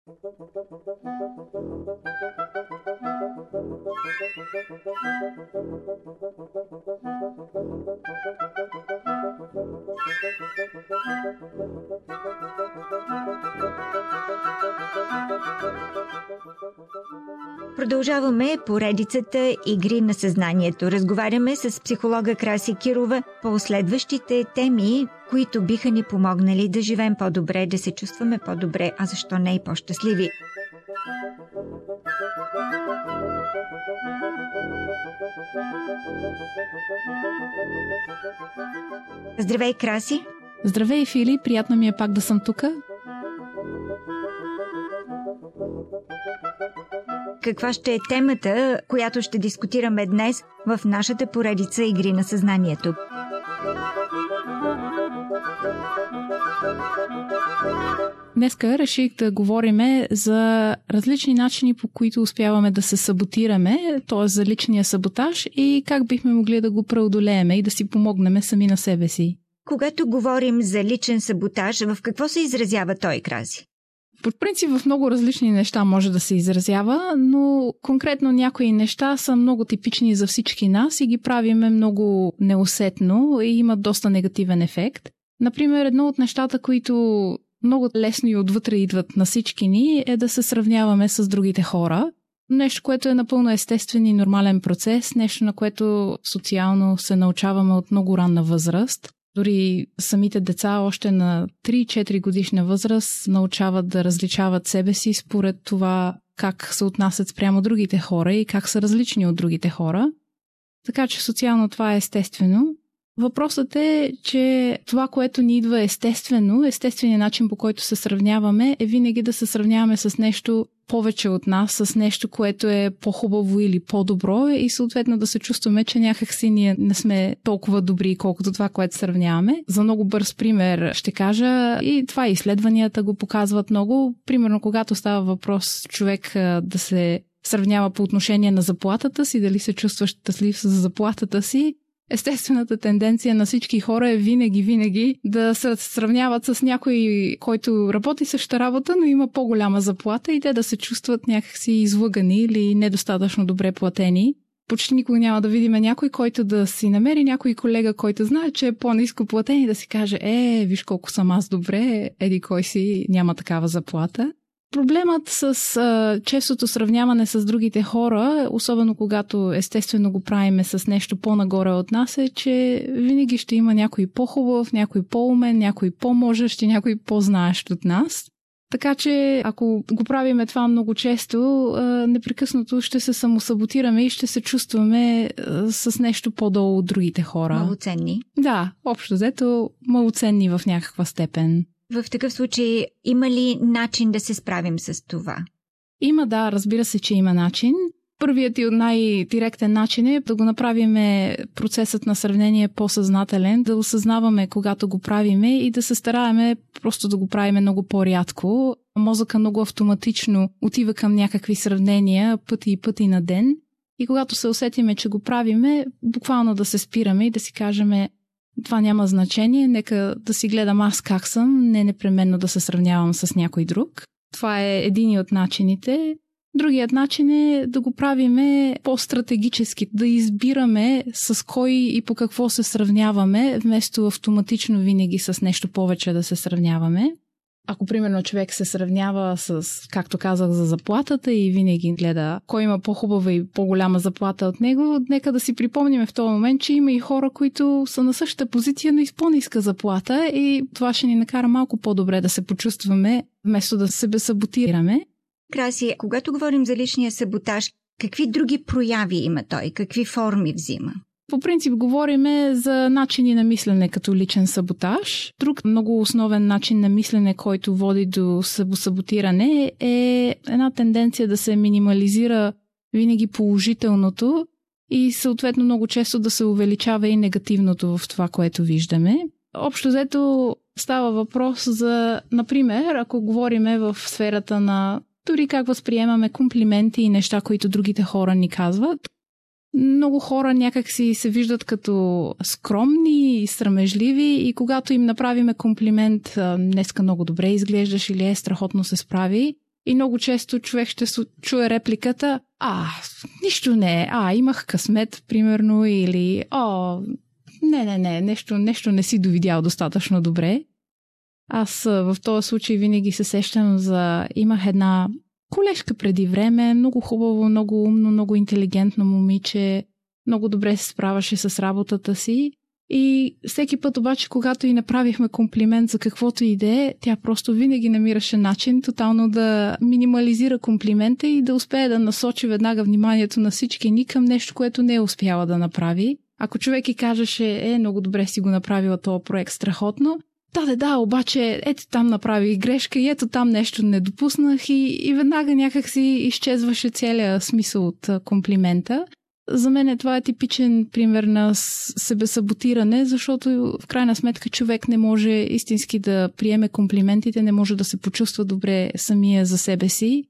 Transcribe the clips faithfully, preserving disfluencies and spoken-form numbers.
Продължаваме поредицата Игри на съзнанието. Разговаряме с психолога Краси Кирова по следващите теми, които биха ни помогнали да живеем по-добре, да се чувстваме по-добре, а защо не и по-щастливи. Здравей, Краси! Здравей, Фили! Приятно ми е пак да съм тук. Каква ще е темата, която ще дискутираме днес в нашата поредица Игри на съзнанието? Днеска реших да говорим за различни начини, по които успяваме да се саботираме, т.е. за личния саботаж и как бихме могли да го преодолеем и да си помогнем сами на себе си. Когато говорим за личен саботаж, в какво се изразява той, Краси? По принцип в много различни неща може да се изразява, но конкретно някои неща са много типични за всички нас и ги правиме много неусетно и имат доста негативен ефект. Например, едно от нещата, които много лесно и отвътре идват на всички ни, е да се сравняваме с другите хора. Нещо, което е напълно естествен и нормален процес, нещо, на което социално се научаваме от много ранна възраст. Дори самите деца още на три-четири годишна възраст научават да различават себе си според това как се отнасят спрямо другите хора и как са различни от другите хора. Така че социално това е естествено. Въпросът е, че това, което ни идва естествено, естественият начин, по който се сравняваме, е винаги да се сравняваме с нещо повече от нас, с нещо, което е по-хубаво или по-добро и съответно да се чувстваме, че някак си ние не сме толкова добри, колкото това, което сравняваме. За много бърз пример ще кажа и това изследванията го показват много. Примерно, когато става въпрос човек да се сравнява по отношение на заплатата си, дали се чувства щастлив с заплатата си, естествената тенденция на всички хора е винаги, винаги да се сравняват с някой, който работи същата работа, но има по-голяма заплата и те да се чувстват някакси излъгани или недостатъчно добре платени. Почти никога няма да видим някой, който да си намери някой колега, който знае, че е по-ниско платен и да си каже: е, виж колко съм аз добре, еди кой си няма такава заплата. Проблемът с а, честото сравняване с другите хора, особено когато естествено го правиме с нещо по-нагоре от нас, е, че винаги ще има някой по-хубав, някой по-умен, някой по-можещ и някой по-знаещ от нас. Така че ако го правиме това много често, а, непрекъснато ще се самосаботираме и ще се чувстваме а, с нещо по-долу от другите хора. Малоценни. Да, общо взето малоценни в някаква степен. В такъв случай има ли начин да се справим с това? Има, да, разбира се, че има начин. Първият и най-директен начин е да го направим процесът на сравнение по-съзнателен, да осъзнаваме когато го правиме и да се стараеме просто да го правиме много по-рядко. Мозъка много автоматично отива към някакви сравнения пъти и пъти на ден и когато се усетиме, че го правиме, буквално да се спираме и да си кажеме: това няма значение, нека да си гледам аз как съм, не непременно да се сравнявам с някой друг. Това е един от начините. Другият начин е да го правиме по-стратегически, да избираме с кой и по какво се сравняваме, вместо автоматично винаги с нещо повече да се сравняваме. Ако, примерно, човек се сравнява с, както казах, за заплатата и винаги гледа кой има по-хубава и по-голяма заплата от него, нека да си припомним в този момент, че има и хора, които са на същата позиция, но и с по-ниска заплата и това ще ни накара малко по-добре да се почувстваме, вместо да се саботираме. Краси, когато говорим за личния саботаж, какви други прояви има той? Какви форми взима? По принцип говорим за начини на мислене като личен саботаж. Друг много основен начин на мислене, който води до самосаботиране, е една тенденция да се минимализира винаги положителното и съответно много често да се увеличава и негативното в това, което виждаме. Общо взето става въпрос за, например, ако говориме в сферата на дори как възприемаме комплименти и неща, които другите хора ни казват. Много хора някак си се виждат като скромни и срамежливи и когато им направиме комплимент, днеска много добре изглеждаш или е страхотно се справи, И много често човек ще чуе репликата: а, нищо не е, а, имах късмет, примерно, или о, не, не, не, нещо, нещо не си довидял достатъчно добре. Аз в този случай винаги се сещам за... Имах една колежка преди време, много хубаво, много умно, много интелигентно момиче, много добре се справяше с работата си. И всеки път обаче, когато й направихме комплимент за каквото и да е, тя просто винаги намираше начин тотално да минимализира комплимента и да успее да насочи веднага вниманието на всички ни към нещо, което не е успяла да направи. Ако човек и кажеше: е, много добре си го направила този проект, страхотно, да, да, да, обаче ето там направих грешка и ето там нещо не допуснах и, и веднага някак си изчезваше целият смисъл от комплимента. За мен това е типичен пример на себесаботиране, защото в крайна сметка човек не може истински да приеме комплиментите, не може да се почувства добре самия за себе си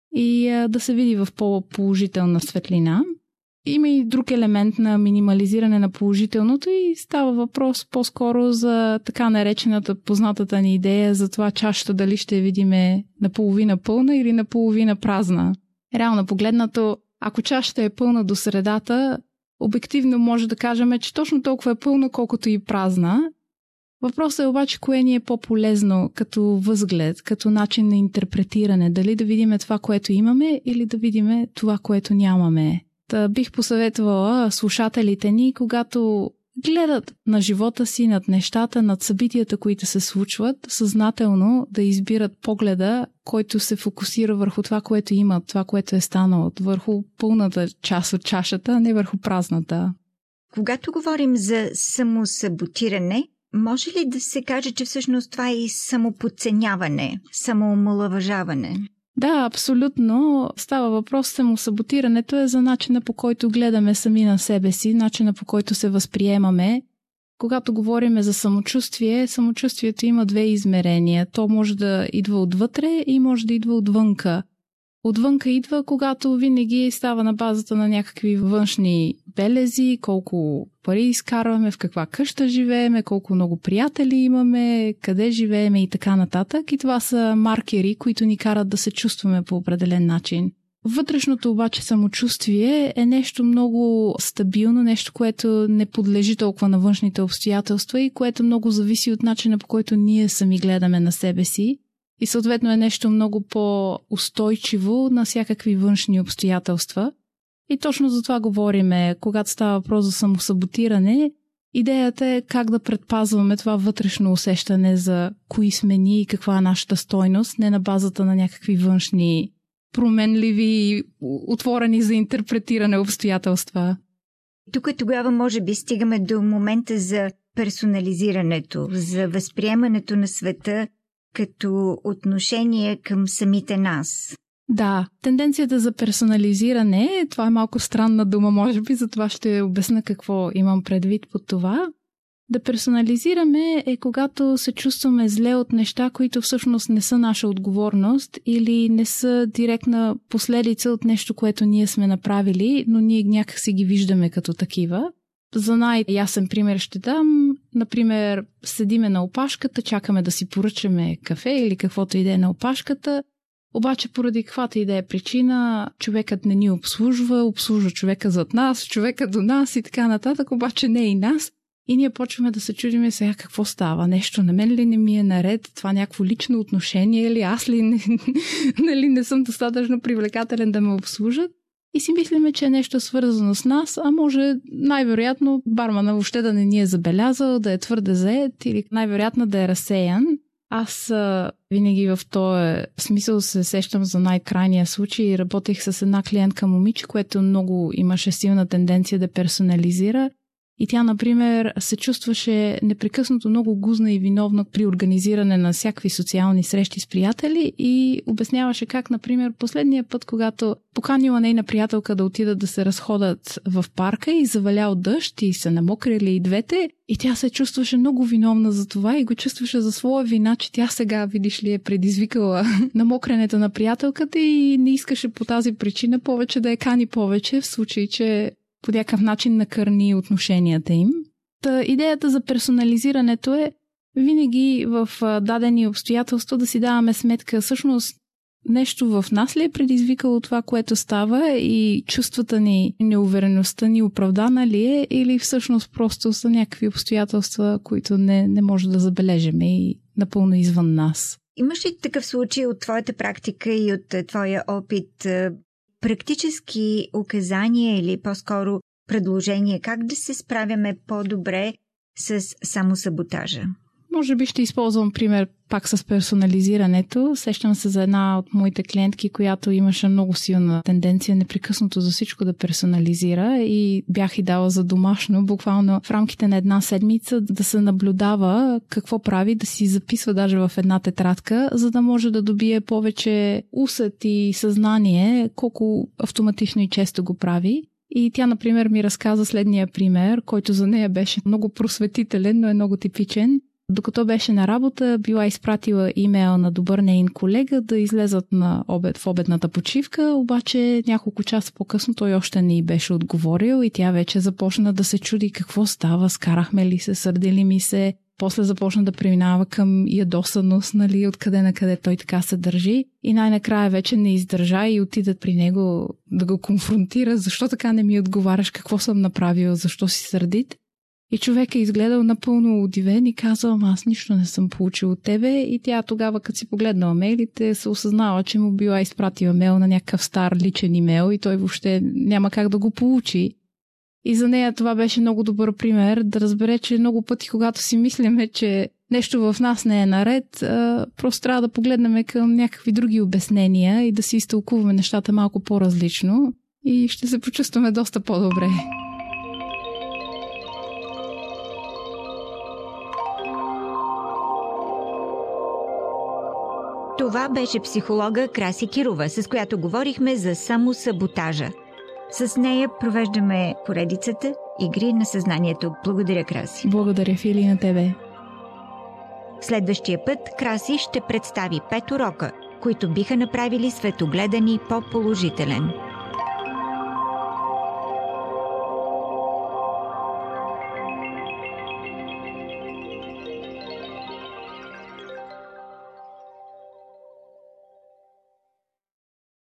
и а, да се види в по-положителна светлина. Има и друг елемент на минимализиране на положителното и става въпрос по-скоро за така наречената познатата ни идея за това чашата дали ще видиме наполовина пълна или наполовина празна. Реално погледнато, ако чашата е пълна до средата, обективно може да кажем, че точно толкова е пълна, колкото и празна. Въпросът е обаче кое ни е по-полезно като възглед, като начин на интерпретиране. Дали да видиме това, което имаме, или да видиме това, което нямаме. Та бих посъветвала слушателите ни, когато гледат на живота си, над нещата, над събитията, които се случват, съзнателно да избират погледа, който се фокусира върху това, което имат, това, което е станало, върху пълната част от чашата, а не върху празната. Когато говорим за самосаботиране, може ли да се каже, че всъщност това е и самоподценяване, самоомаловажаване? Да, абсолютно. Става въпрос, самосаботирането е за начина, по който гледаме сами на себе си, начина, по който се възприемаме. Когато говорим за самочувствие, самочувствието има две измерения. То може да идва отвътре и може да идва отвънка. Отвънка идва, когато винаги става на базата на някакви външни белези, колко пари изкарваме, в каква къща живееме, колко много приятели имаме, къде живееме и така нататък. И това са маркери, които ни карат да се чувстваме по определен начин. Вътрешното обаче самочувствие е нещо много стабилно, нещо, което не подлежи толкова на външните обстоятелства и което много зависи от начина, по който ние сами гледаме на себе си. И съответно е нещо много по-устойчиво на всякакви външни обстоятелства. И точно за това говориме, когато става въпрос за самосаботиране. Идеята е как да предпазваме това вътрешно усещане за кои сме ние и каква е нашата стойност, не на базата на някакви външни, променливи и отворени за интерпретиране обстоятелства. Тук тогава може би стигаме до момента за персонализирането, за възприемането на света като отношение към самите нас. Да, тенденцията за персонализиране, това е малко странна дума, може би, затова ще обясна какво имам предвид под това. Да персонализираме е когато се чувстваме зле от неща, които всъщност не са наша отговорност или не са директна последица от нещо, което ние сме направили, но ние някак си ги виждаме като такива. За най-ясен пример ще дам, например, седиме на опашката, чакаме да си поръчаме кафе или каквото и да е на опашката, обаче поради каквато и да е причина, човекът не ни обслужва, обслужва човека зад нас, човека до нас и така нататък, обаче не и нас. И ние почваме да се чудиме сега какво става, нещо на мен ли не ми е наред, това някакво лично отношение или аз ли не, нали, не съм достатъчно привлекателен да ме обслужат. И си мислиме, че е нещо свързано с нас, а може най-вероятно бармана въобще да не ни е забелязал, да е твърде заед или най-вероятно да е разсеян. Аз а, винаги в този смисъл се сещам за най-крайния случай. Работех с една клиентка момиче, което много имаше силна тенденция да персонализира. И тя, например, се чувстваше непрекъснато много гузна и виновна при организиране на всякакви социални срещи с приятели и обясняваше как, например, последния път, когато поканила нейна приятелка да отидат да се разходят в парка и завалял дъжд и се намокрили и двете, и тя се чувстваше много виновна за това и го чувстваше за своя вина, че тя сега, видиш ли, е предизвикала намокренето на приятелката и не искаше по тази причина повече да я кани повече, в случай, че по някакъв начин накърни отношенията им. Та идеята за персонализирането е винаги в дадени обстоятелства да си даваме сметка всъщност Нещо в нас ли е предизвикало това, което става и чувствата ни, неувереността ни оправдана ли е или всъщност просто са някакви обстоятелства, които не, не може да забележим и напълно извън нас? Имаш ли такъв случай от твоята практика и от твоя опит, практически указания или по-скоро предложения как да се справяме по-добре с самосаботажа? Може би ще използвам пример пак с персонализирането. Сещам се за една от моите клиентки, която имаше много силна тенденция непрекъснато за всичко да персонализира и бях и дала за домашно, буквално в рамките на една седмица да се наблюдава какво прави, да си записва даже в една тетрадка, за да може да добие повече усет и съзнание колко автоматично и често го прави. И тя, например, ми разказа следния пример, който за нея беше много просветителен, но е много типичен. Докато беше на работа, била изпратила имейл на добър неин колега да излезат на обед в обедната почивка, обаче няколко часа по-късно той още не й беше отговорил и тя вече започна да се чуди какво става, скарахме ли се, сърдили ми се. После започна да преминава към ядосаност, нали, откъде на къде той така се държи. И най-накрая вече не издържа и отидат при него да го конфронтира. Защо така не ми отговаряш, какво съм направил, защо си сърдит? И човек е изгледал напълно удивен и казал, аз нищо не съм получил от тебе. И тя тогава, като си погледнала мейлите, се осъзнала, че му била изпратила мейл на някакъв стар личен имейл и той въобще няма как да го получи. И за нея това беше много добър пример да разбере, че много пъти, когато си мислиме, че нещо в нас не е наред, просто трябва да погледнем към някакви други обяснения и да си изтълкуваме нещата малко по-различно и ще се почувстваме доста по-добре. Това беше психолога Краси Кирова, с която говорихме за самосаботажа. С нея провеждаме поредицата Игри на съзнанието. Благодаря, Краси. Благодаря, Фили, на тебе. Следващия път Краси ще представи пет урока, които биха направили светогледа ни по-положителен.